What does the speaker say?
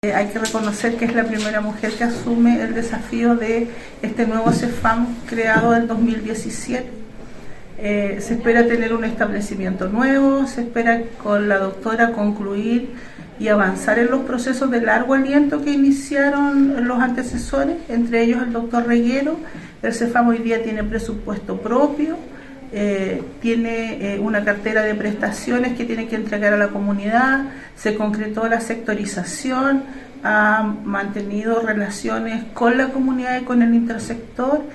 Hay que reconocer que es la primera mujer que asume el desafío de este nuevo CEFAM creado en 2017. Se espera tener un establecimiento nuevo, se espera con la doctora concluir y avanzar en los procesos de largo aliento que iniciaron los antecesores, entre ellos el doctor Reguero. El CEFAM hoy día tiene presupuesto propio, tiene una cartera de prestaciones que tiene que entregar a la comunidad, se concretó la sectorización, ha mantenido relaciones con la comunidad y con el intersector.